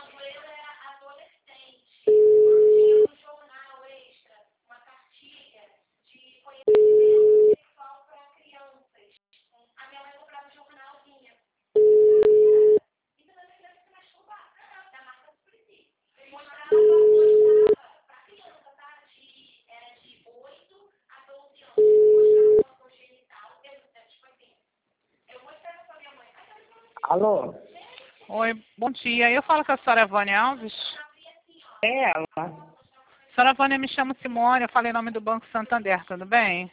Alô? Oi, bom dia. Eu falo com a senhora Vânia Alves. É ela. Senhora Vânia, me chamo Simone, eu falei em nome do Banco Santander, tudo bem?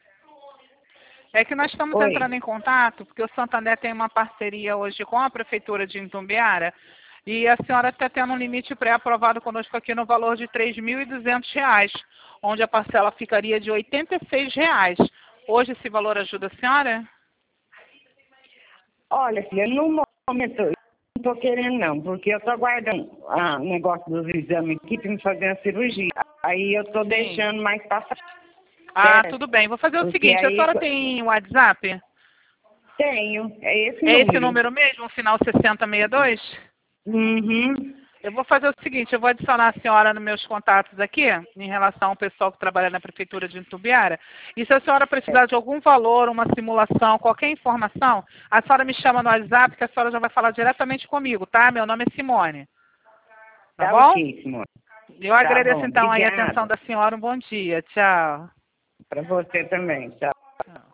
É que nós estamos Oi. entrando em contato, porque o Santander tem uma parceria hoje com a Prefeitura de Itumbiara, e a senhora está tendo um limite pré-aprovado conosco aqui no valor de R$ 3.200, onde a parcela ficaria de R$ 86. Hoje esse valor ajuda a senhora? Olha, filha, no momento eu não tô querendo não, porque eu tô aguardando o negócio dos exames aqui para me fazer a cirurgia. Aí eu tô deixando mais passar. Ah, tudo bem. Vou fazer o Porque seguinte, a aí senhora tem WhatsApp? tenho, é esse É esse número. número mesmo, o final 6062? Uhum. Eu vou fazer o seguinte, eu vou adicionar a senhora nos meus contatos aqui, em relação ao pessoal que trabalha na Prefeitura de Itumbiara. E se a senhora precisar de algum valor, uma simulação, qualquer informação, a senhora me chama no WhatsApp, que a senhora já vai falar diretamente comigo, tá? Meu nome é Simone. Tá Tá bom? ok, Simone. Eu Tá agradeço bom, então aí a atenção obrigada. da senhora. Um bom dia. Tchau. Para você também, tchau. Tchau.